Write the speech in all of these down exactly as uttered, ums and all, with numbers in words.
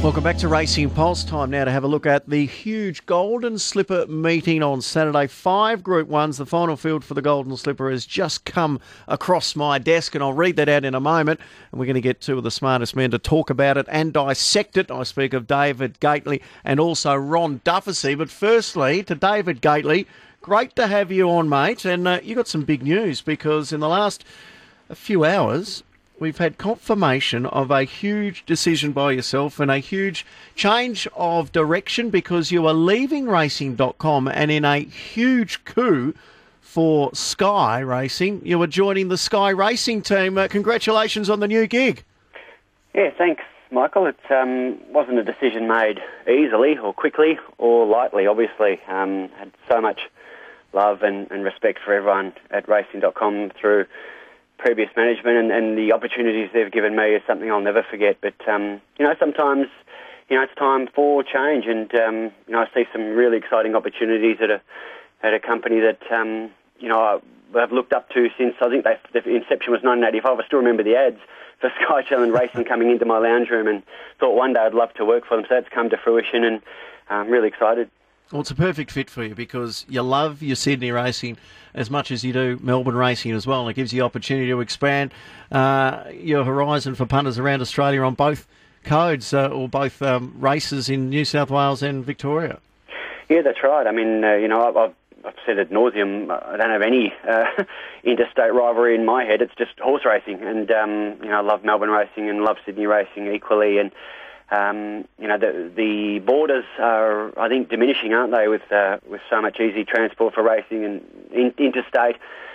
Welcome back to Racing Pulse. Time now to have a look at the huge Golden Slipper meeting on Saturday. Five Group Ones. The final field for the Golden Slipper has just come across my desk, and I'll read that out in a moment. And we're going to get two of the smartest men to talk about it and dissect it. I speak of David Gately and also Ron Dufficy. But firstly, to David Gately, great to have you on, mate. And uh, you got some big news, because in the last a few hours, we've had confirmation of a huge decision by yourself and a huge change of direction, because you are leaving racing dot com, and in a huge coup for Sky Racing, you are joining the Sky Racing team. Uh, congratulations on the new gig. Yeah, thanks, Michael. It um, wasn't a decision made easily or quickly or lightly, obviously. Um, had so much love and, and respect for everyone at racing dot com through previous management, and, and the opportunities they've given me is something I'll never forget. But, um, you know, sometimes, you know, it's time for change, and, um, you know, I see some really exciting opportunities at a at a company that, um, you know, I've looked up to since, I think they, the inception was nineteen eighty-five. I still remember the ads for Sky Challenge Racing coming into my lounge room, and thought one day I'd love to work for them. So that's come to fruition, and I'm really excited. Well, it's a perfect fit for you, because you love your Sydney racing as much as you do Melbourne racing as well, and it gives you the opportunity to expand uh, your horizon for punters around Australia on both codes, uh, or both um, races in New South Wales and Victoria. Yeah, that's right. I mean, uh, you know, I've, I've I've said ad nauseum, I don't have any uh, interstate rivalry in my head. It's just horse racing, and um, you know, I love Melbourne racing and love Sydney racing equally, and Um, you know, the, the borders are, I think, diminishing, aren't they, with uh, with so much easy transport for racing and in, interstate.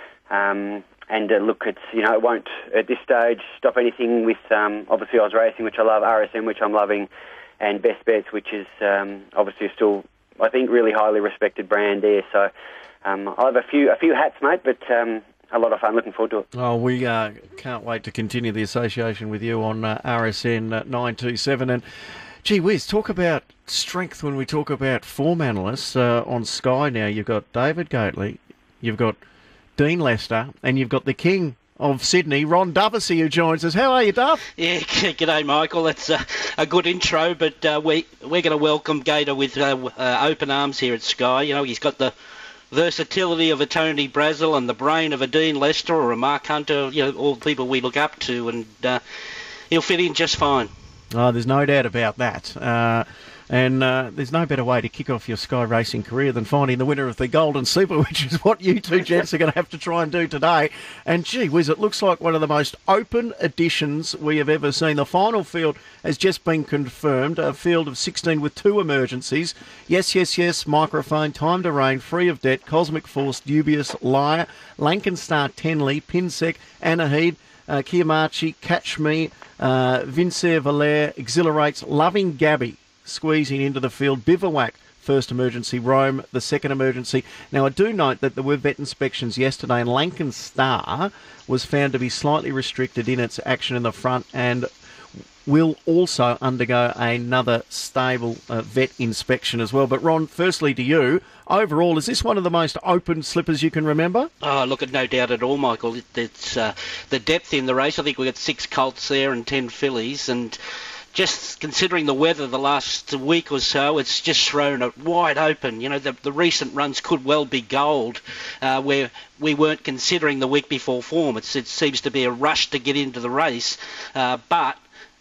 Um, and uh, look, it's, you know, it won't at this stage stop anything with um, obviously Oz Racing, which I love, R S M, which I'm loving, and Best Bets, which is um, obviously still, I think, really highly respected brand there. So um, I have a few a few hats, mate, but Um, a lot of fun. Looking forward to it. Oh, we uh, can't wait to continue the association with you on uh, R S N uh, nine two seven. And gee whiz, talk about strength when we talk about form analysts uh, on Sky now. You've got David Gately, you've got Dean Lester, and you've got the king of Sydney, Ron Dufficy, who joins us. How are you, Duff? Yeah, g'day, Michael. That's a, a good intro, but uh, we, we're going to welcome Gator with uh, uh, open arms here at Sky. You know, he's got the versatility of a Tony Brazel and the brain of a Dean Lester or a Mark Hunter, you know, all people we look up to, and uh, he'll fit in just fine. Oh, there's no doubt about that. Uh, and uh, there's no better way to kick off your Sky Racing career than finding the winner of the Golden Slipper, which is what you two gents are going to have to try and do today. And gee whiz, it looks like one of the most open editions we have ever seen. The final field has just been confirmed, a field of sixteen with two emergencies. Yes, yes, yes, Microphone, Time to Reign, Free of Debt, Cosmic Force, Dubious, Liar, Lancastar, Tenley, Pinsec, Anahid, uh, Kiamachi, Catch Me, uh, Vincer Valere, Exhilarates, Loving Gabby, squeezing into the field, Bivouac, first emergency, Rome, the second emergency. Now, I do note that there were vet inspections yesterday, and Lancastar was found to be slightly restricted in its action in the front, and will also undergo another stable uh, vet inspection as well. But Ron, firstly to you, overall, is this one of the most open slippers you can remember? Oh, look, no doubt at all, Michael. It, it's uh, the depth in the race. I think we got six colts there and ten fillies, and just considering the weather the last week or so, it's just thrown it wide open. You know, the, the recent runs could well be gold, uh, where we weren't considering the week before form. It's, it seems to be a rush to get into the race, uh, but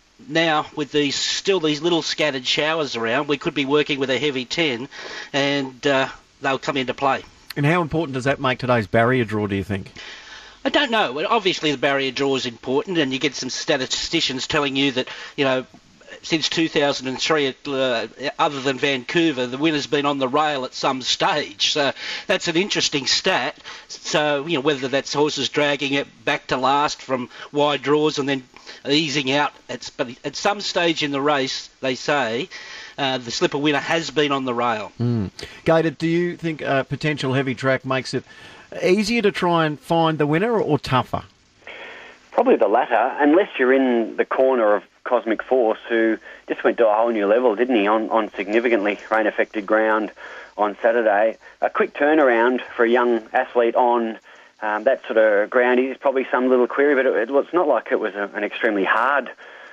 now with these still these little scattered showers around, we could be working with a heavy ten, and uh, they'll come into play. And how important does that make today's barrier draw, do you think? I don't know. Well, obviously, the barrier draw is important, and you get some statisticians telling you that, you know, since two thousand three, uh, other than Vancouver, the winner's been on the rail at some stage. So that's an interesting stat. So, you know, whether that's horses dragging it back to last from wide draws and then easing out, at, but at some stage in the race, they say, uh, the slipper winner has been on the rail. Mm. Gator, do you think a potential heavy track makes it easier to try and find the winner, or, or tougher? Probably the latter, unless you're in the corner of Cosmic Force, who just went to a whole new level, didn't he, on, on significantly rain-affected ground on Saturday. A quick turnaround for a young athlete on um, that sort of ground is probably some little query, but it, it, well, it's not like it was a, an extremely hard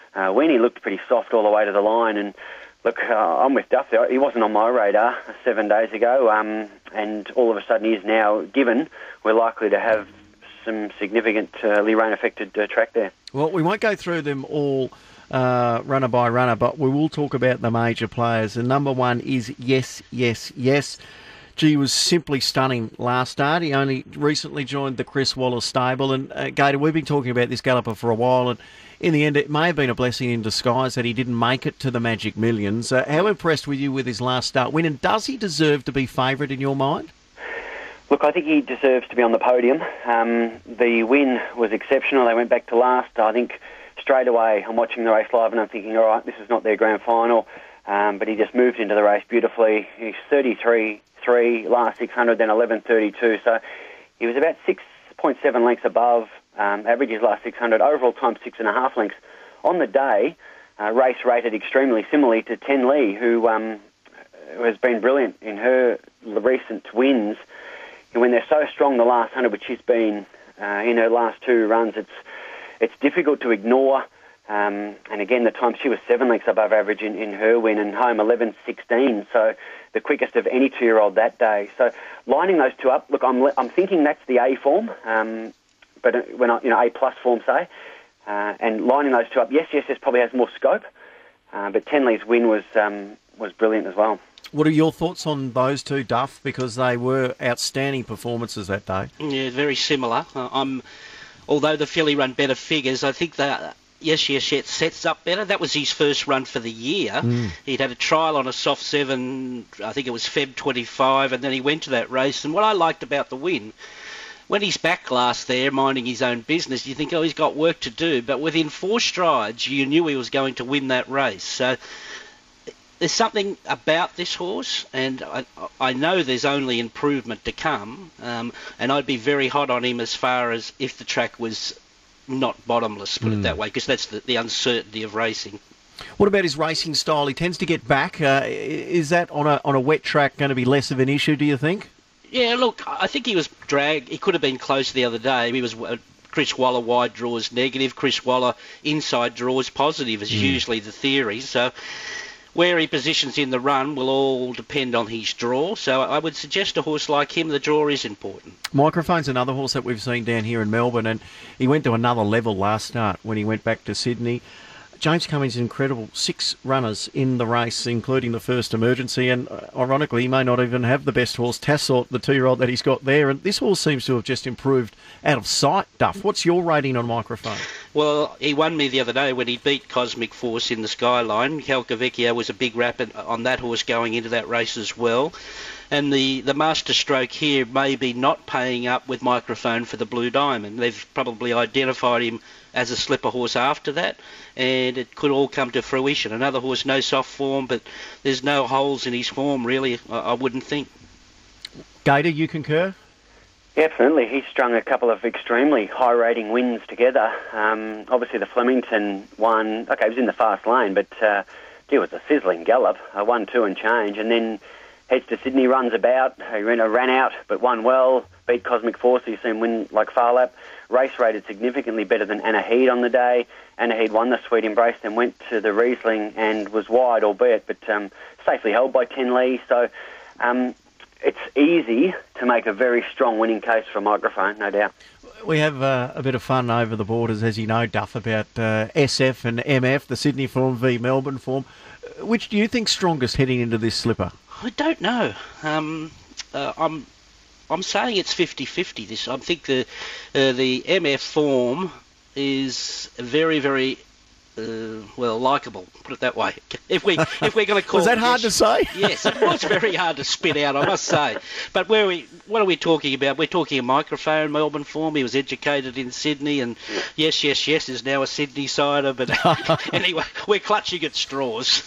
uh, when he looked pretty soft all the way to the line. And look, uh, I'm with Duff there. He wasn't on my radar seven days ago, um, and all of a sudden he is now, given we're likely to have some significant uh, rain-affected uh, track there. Well, we won't go through them all uh, runner by runner, but we will talk about the major players. And number one is Yes, Yes, Yes. Gee, was simply stunning last start. He only recently joined the Chris Waller stable. And, uh, Gator, we've been talking about this galloper for a while, and in the end, it may have been a blessing in disguise that he didn't make it to the Magic Millions. Uh, how impressed were you with his last start win, and does he deserve to be favourite in your mind? Look, I think he deserves to be on the podium. Um, the win was exceptional. They went back to last. I think straight away I'm watching the race live and I'm thinking, all right, this is not their grand final. Um, but he just moved into the race beautifully. He's thirty-three three last six hundred, then eleven thirty-two. So he was about six point seven lengths above um, average his last six hundred. Overall time six and a half lengths. On the day, uh, race rated extremely similarly to Ten Lee, who, um, who has been brilliant in her recent wins. And when they're so strong the last hundred, which she's been uh, in her last two runs, it's it's difficult to ignore. Um, and again, the time she was seven lengths above average in, in her win, and home eleven sixteen, so the quickest of any two-year-old that day. So lining those two up, look, I'm I'm thinking that's the A form, um, but when I, you know, A plus form, say, uh, and lining those two up, yes, yes, yes, probably has more scope. Uh, but Ten Lee's win was um, was brilliant as well. What are your thoughts on those two, Duff? Because they were outstanding performances that day. Yeah, very similar. Uh, I'm, although the filly run better figures, I think that Yes, Yes, Yes sets up better. That was his first run for the year. Mm. He'd had a trial on a soft seven, I think it was February twenty-fifth, and then he went to that race. And what I liked about the win, when he's back last there, minding his own business, you think, oh, he's got work to do. But within four strides, you knew he was going to win that race. So there's something about this horse, and I, I know there's only improvement to come, um, and I'd be very hot on him as far as if the track was not bottomless, put mm. it that way, because that's the, the uncertainty of racing. What about his racing style? He tends to get back. Uh, is that on a on a wet track going to be less of an issue, do you think? Yeah, look, I think he was dragged. He could have been close the other day. He was... Uh, Chris Waller wide draws negative, Chris Waller inside draws positive is mm. usually the theory. So where he positions in the run will all depend on his draw. So I would suggest a horse like him, the draw is important. Microphone's another horse that we've seen down here in Melbourne, and he went to another level last start when he went back to Sydney. James Cummings is incredible. Six runners in the race, including the first emergency, and uh, ironically, he may not even have the best horse, Tassort, the two-year-old that he's got there, and this horse seems to have just improved out of sight, Duff. What's your rating on Microphone? Well, he won me the other day when he beat Cosmic Force in the Skyline. Calcavecchio was a big rap on that horse going into that race as well. And the, the master stroke here may be not paying up with Microphone for the Blue Diamond. They've probably identified him as a slipper horse after that, and it could all come to fruition. Another horse, no soft form, but there's no holes in his form, really, I, I wouldn't think. Gator, you concur? Yeah, absolutely. He's strung a couple of extremely high-rating wins together. Um, obviously, the Flemington one, okay, it was in the fast lane, but uh, gee, it was a sizzling gallop, a one, two and change, and then heads to Sydney, runs about, he ran, ran out, but won well, beat Cosmic Force, you see him win like Farlap. Race rated significantly better than Anna Heed on the day. Anna Heed won the Sweet Embrace, then went to the Riesling and was wide, albeit, but um, safely held by Ten Lee. So um, it's easy to make a very strong winning case for a Microphone, no doubt. We have uh, a bit of fun over the borders, as you know, Duff, about uh, S F and M F, the Sydney form v Melbourne form. Which do you think's strongest heading into this slipper? I don't know. Um, uh, I'm I'm saying it's fifty-fifty. This I think the uh, the M F form is very very uh, well likeable. Put it that way. If we if we're going to call was that hard this, to say? Yes, it was very hard to spit out, I must say. But where we what are we talking about? We're talking a Microphone Melbourne form. He was educated in Sydney, and yes, yes, yes is now a Sydney sider. But anyway, we're clutching at straws.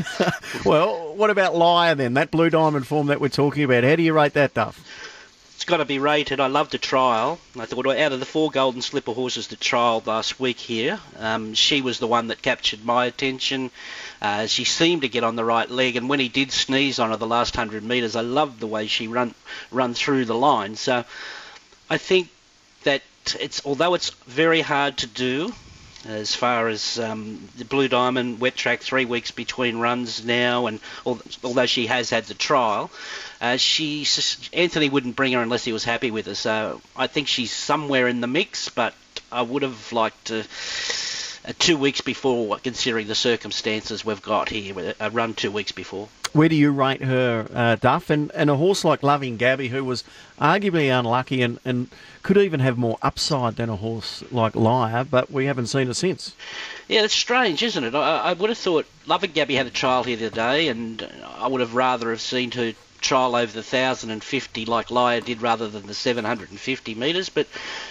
Well, what about Liar then? That Blue Diamond form that we're talking about. How do you rate that, Duff? It's got to be rated. I loved the trial. I thought out of the four Golden Slipper horses that trialled last week here, um, she was the one that captured my attention. Uh, she seemed to get on the right leg, and when he did sneeze on her the last one hundred metres, I loved the way she run run through the line. So I think that it's although it's very hard to do, As far as um, the Blue Diamond wet track, three weeks between runs now, and although she has had the trial, uh, she Anthony wouldn't bring her unless he was happy with her. So I think she's somewhere in the mix, but I would have liked to. Uh, two weeks before, considering the circumstances we've got here, a run two weeks before. Where do you rate her, uh, Duff? And, and a horse like Loving Gabby, who was arguably unlucky and, and could even have more upside than a horse like Liar, but we haven't seen her since. Yeah, it's strange, isn't it? I, I would have thought Loving Gabby had a trial here today, and I would have rather have seen her trial over the one thousand fifty like Liar did rather than the seven hundred fifty metres, but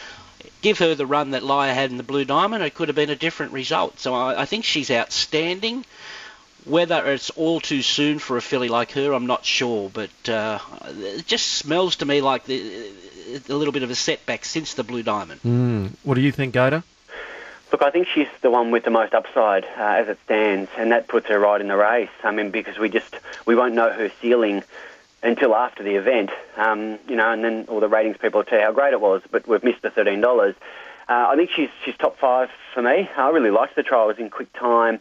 give her the run that Liar had in the Blue Diamond, it could have been a different result. So I, I think she's outstanding. Whether it's all too soon for a filly like her, I'm not sure. But uh, it just smells to me like the, a little bit of a setback since the Blue Diamond. Mm. What do you think, Gator? Look, I think she's the one with the most upside uh, as it stands, and that puts her right in the race. I mean, because we just we won't know her ceiling until after the event, um, you know, and then all the ratings people will tell you how great it was, but we've missed the thirteen dollars. Uh, I think she's she's top five for me. I really liked the trial. It was in quick time,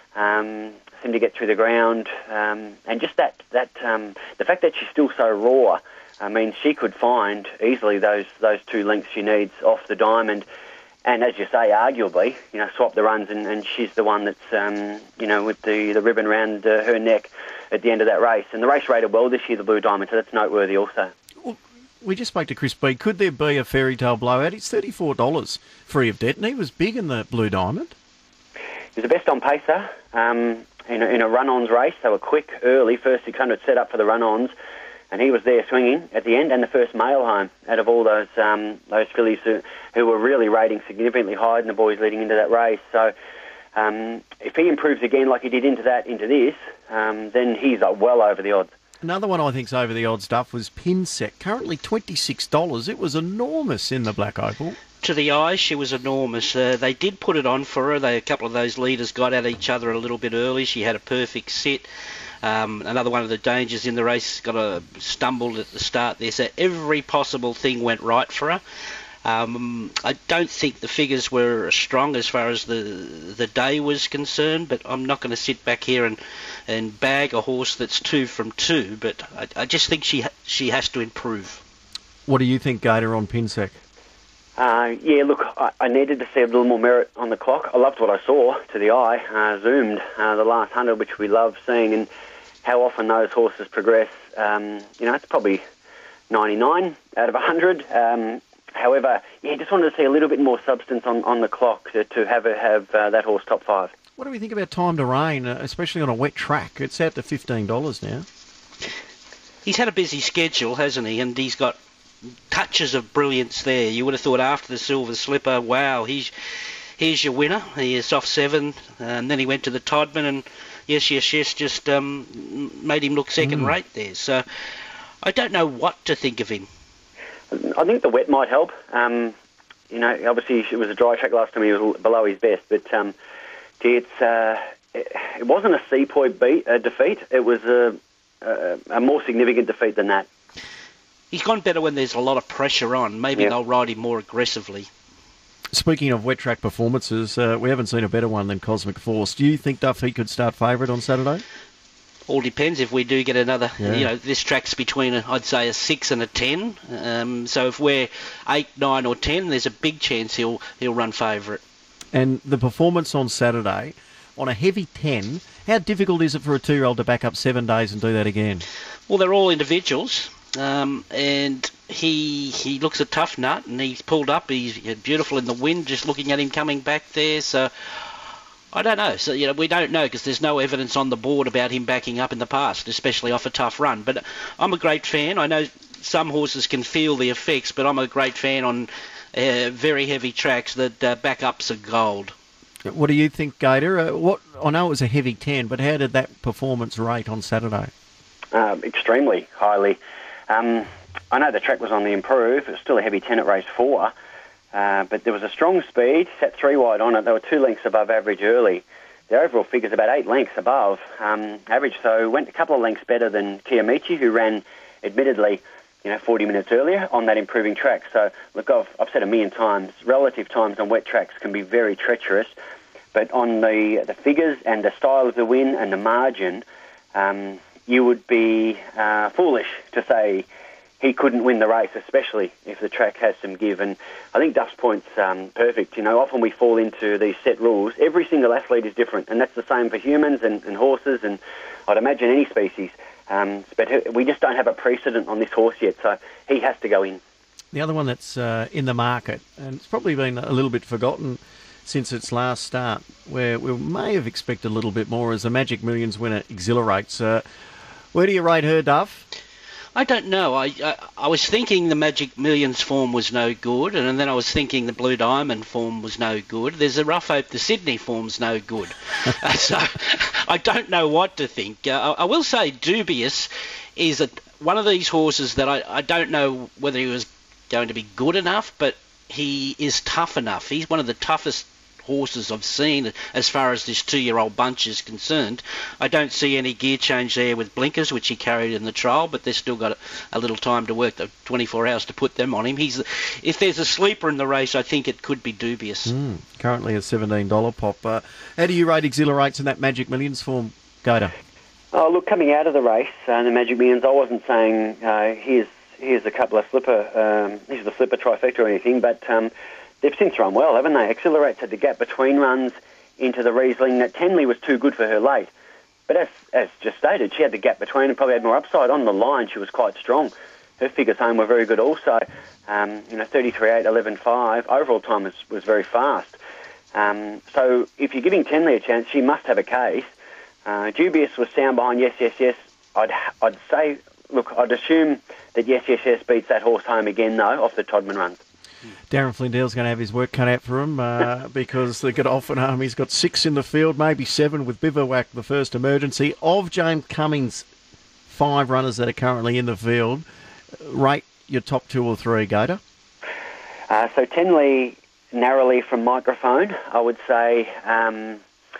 um, seemed to get through the ground, um, and just that, that um, the fact that she's still so raw, I mean, she could find easily those, those two lengths she needs off the diamond. And as you say, arguably, you know, swap the runs, and, and she's the one that's, um, you know, with the, the ribbon around uh, her neck at the end of that race. And the race rated well this year, the Blue Diamond, so that's noteworthy also. Well, we just spoke to Chris B. Could there be a fairy tale blowout? It's thirty-four dollars free of debt, and he was big in the Blue Diamond. He was the best on pacer um, in a, in a run-ons race. They were quick, early, first six hundred set up for the run-ons. And he was there swinging at the end, and the first mail home out of all those um, those fillies who, who were really rating significantly higher than the boys leading into that race. So um, if he improves again like he did into that into this, um, then he's uh, well over the odds. Another one I think's over the odds, Duff, was Pinsec. Currently twenty-six dollars. It was enormous in the Black Opal. To the eye, she was enormous. Uh, they did put it on for her. They, a couple of those leaders got at each other a little bit early. She had a perfect sit. Um, another one of the dangers in the race got a stumbled at the start there. So every possible thing went right for her. Um, I don't think the figures were strong as far as the the day was concerned, but I'm not going to sit back here and, and bag a horse that's two from two. But I, I just think she ha- she has to improve. What do you think, Gator, on Pinsec? Uh, yeah, look, I, I needed to see a little more merit on the clock. I loved what I saw to the eye, uh, zoomed uh, the last hundred, which we love seeing, and how often those horses progress. Um, you know, it's probably ninety-nine out of one hundred. Um, however, yeah, just wanted to see a little bit more substance on, on the clock to, to have a, have uh, that horse top five. What do we think about Time to Rain, uh, especially on a wet track? It's out to fifteen dollars now. He's had a busy schedule, hasn't he? And he's got touches of brilliance there. You would have thought after the Silver Slipper, wow, he's here's your winner. He is off seven, and then he went to the Todman, and yes, yes, yes, just um, made him look second mm. rate there. So I don't know what to think of him. I think the wet might help. Um, you know, obviously it was a dry track last time. He was below his best, but um, it's uh, it, it wasn't a Sepoy beat, a defeat. It was a, a, a more significant defeat than that. He's gone better when there's a lot of pressure on. Maybe yeah. they'll ride him more aggressively. Speaking of wet track performances, uh, we haven't seen a better one than Cosmic Force. Do you think Duffy could start favourite on Saturday? All depends if we do get another, yeah. you know, this track's between, a, I'd say, a six and a ten. Um, so if we're eight, nine or ten, there's a big chance he'll he'll run favourite. And the performance on Saturday, on a heavy ten, how difficult is it for a two-year-old to back up seven days and do that again? Well, they're all individuals. Um, and he he looks a tough nut, and he's pulled up. He's beautiful in the wind, just looking at him coming back there. So I don't know. So you know, we don't know because there's no evidence on the board about him backing up in the past, especially off a tough run. But I'm a great fan. I know some horses can feel the effects, but I'm a great fan on uh, very heavy tracks that uh, backups are gold. What do you think, Gator? Uh, what I know it was a heavy ten, but how did that performance rate on Saturday? Uh, extremely highly. Um, I know the track was on the improve. It was still a heavy ten at race four, uh, but there was a strong speed, sat three wide on it. They were two lengths above average early. The overall figure's about eight lengths above um, average, so went a couple of lengths better than Kiyomichi, who ran, admittedly, you know, forty minutes earlier on that improving track. So, look, I've, I've said a million times, relative times on wet tracks can be very treacherous, but on the the figures and the style of the win and the margin, um, you would be uh, foolish to say he couldn't win the race, especially if the track has some give. And I think Duff's point's um, perfect. You know, often we fall into these set rules. Every single athlete is different, and that's the same for humans and, and horses, and I'd imagine any species. Um, but we just don't have a precedent on this horse yet, so he has to go in. The other one that's uh, in the market, and it's probably been a little bit forgotten since its last start, where we may have expected a little bit more, as the Magic Millions winner Exhilarates. Uh, where do you rate her, Duff? I don't know. I, I I was thinking the Magic Millions form was no good, and then I was thinking the Blue Diamond form was no good. There's a Rough Hope the Sydney form's no good. uh, so I don't know what to think. Uh, I, I will say Dubious is a, one of these horses that I, I don't know whether he was going to be good enough, but he is tough enough. He's one of the toughest horses I've seen as far as this two-year-old bunch is concerned. I don't see any gear change there with blinkers, which he carried in the trial, but they've still got a, a little time to work, the twenty-four hours to put them on him. He's, if there's a sleeper in the race, I think it could be Dubious. Mm, currently a seventeen dollars pop. Uh, how do you rate Exhilarates in that Magic Millions form, Gator? Oh, look, coming out of the race, uh, the Magic Millions, I wasn't saying uh, here's here's a couple of slipper, um, here's the slipper trifecta or anything, but um, they've since run well, haven't they? Exhilarates had the gap between runs into the Riesling. That Tenley was too good for her late. But as as just stated, she had the gap between and probably had more upside. On the line, she was quite strong. Her figures home were very good also. Um, you know, thirty-three eight, eleven five. Overall time was, was very fast. Um, so if you're giving Tenley a chance, she must have a case. Uh, Dubious was sound behind Yes, Yes, Yes. I'd, I'd say, look, I'd assume that Yes, Yes, Yes beats that horse home again, though, off the Todman runs. Darren Flindell's going to have his work cut out for him uh, because they get off and home. He's got six in the field, maybe seven with Bivouac, the first emergency. Of James Cummings' five runners that are currently in the field, rate your top two or three, Gator. Uh, so Tenley, narrowly from microphone, I would say. Um,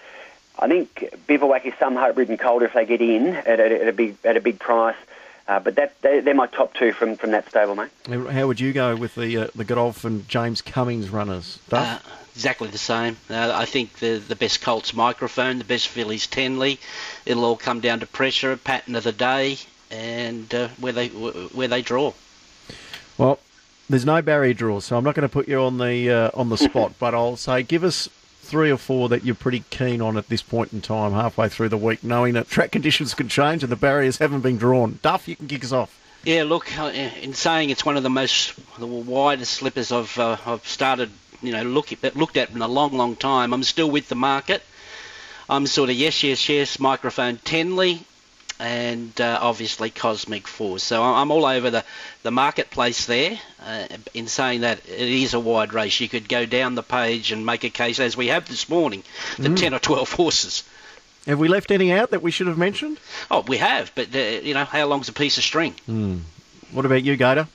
I think Bivouac is some hope-ridden colder if they get in at, at, at a big at a big price. Uh, but that they, they're my top two from, from that stable, mate. How would you go with the uh, the Godolphin James Cummings runners, Duff? Uh, exactly the same. Uh, I think the the best Colt's Microphone, the best filly's Tenley. It'll all come down to pressure, pattern of the day, and uh, where they where they draw. Well, there's no barrier draw, so I'm not going to put you on the uh, on the spot, but I'll say give us three or four that you're pretty keen on at this point in time, halfway through the week, knowing that track conditions can change and the barriers haven't been drawn. Duff, you can kick us off. Yeah, look, in saying it's one of the most, the widest slippers I've uh, I've started, you know, look at, looked at in a long, long time. I'm still with the market. I'm sort of yes, yes, yes, Microphone Tenley, and uh, obviously Cosmic Force. So I'm all over the, the marketplace there uh, in saying that it is a wide race. You could go down the page and make a case, as we have this morning, the mm. ten or twelve horses. Have we left any out that we should have mentioned? Oh, we have, but, uh, you know, how long's a piece of string? Mm. What about you, Gator?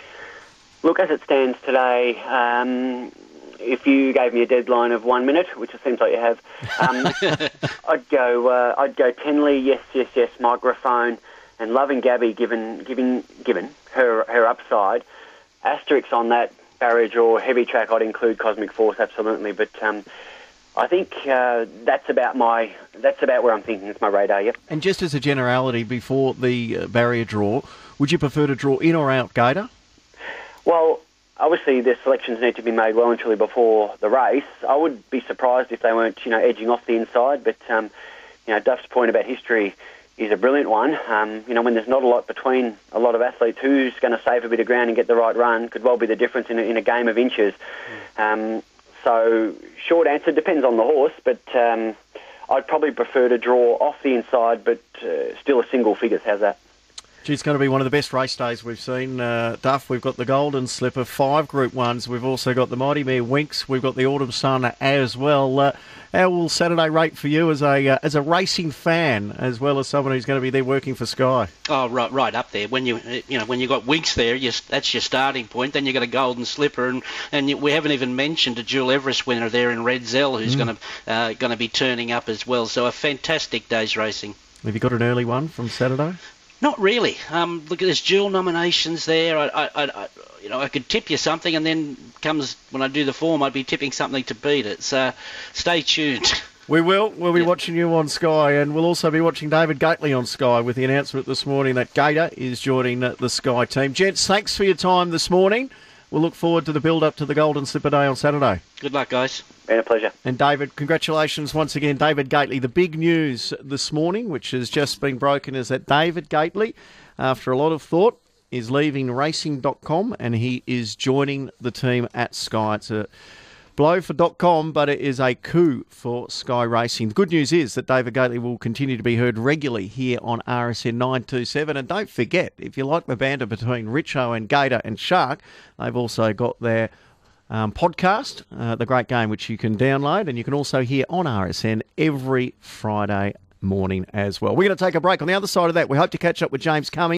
Look, as it stands today, um, if you gave me a deadline of one minute, which it seems like you have, um, I'd go. Uh, I'd go Tenley, yes, yes, yes, Microphone, and Loving Gabby, given, given, given her her upside. Asterix on that barrier draw, heavy track. I'd include Cosmic Force, absolutely, but um, I think uh, that's about my. That's about where I'm thinking. It's my radar. Yep. And just as a generality, before the uh, barrier draw, would you prefer to draw in or out, Gator? Well, obviously, the selections need to be made well and truly before the race. I would be surprised if they weren't, you know, edging off the inside. But, um, you know, Duff's point about history is a brilliant one. Um, you know, when there's not a lot between a lot of athletes, who's going to save a bit of ground and get the right run could well be the difference in a, in a game of inches. Um, so, short answer, depends on the horse, but um, I'd probably prefer to draw off the inside, but uh, still a single figures. How's that? Gee, it's going to be one of the best race days we've seen, uh, Duff. We've got the Golden Slipper, five Group Ones. We've also got the Mighty Mare Winx. We've got the Autumn Sun as well. Uh, how will Saturday rate for you as a uh, as a racing fan, as well as someone who's going to be there working for Sky? Oh, right, right up there. When you you know when you got Winx there, you, that's your starting point. Then you got a Golden Slipper, and and you, we haven't even mentioned a Jewel Everest winner there in Red Zell, who's mm. going to uh, going to be turning up as well. So a fantastic day's racing. Have you got an early one from Saturday? Not really. Um, look, there's dual nominations there. I, I, I, you know, I could tip you something, and then comes when I do the form, I'd be tipping something to beat it. So stay tuned. We will. We'll be Yeah. watching you on Sky, and we'll also be watching David Gately on Sky with the announcement this morning that Gator is joining the, the Sky team. Gents, thanks for your time this morning. We'll look forward to the build-up to the Golden Slipper Day on Saturday. Good luck, guys. Been a pleasure. And David, congratulations once again. David Gately, the big news this morning, which has just been broken, is that David Gately, after a lot of thought, is leaving racing dot com and he is joining the team at Sky. It's a blow for .com, but it is a coup for Sky Racing. The good news is that David Gately will continue to be heard regularly here on R S N nine twenty-seven. And don't forget, if you like the banter between Richo and Gator and Shark, they've also got their um, podcast, uh, The Great Game, which you can download and you can also hear on R S N every Friday morning as well. We're going to take a break. On the other side of that, we hope to catch up with James Cummings.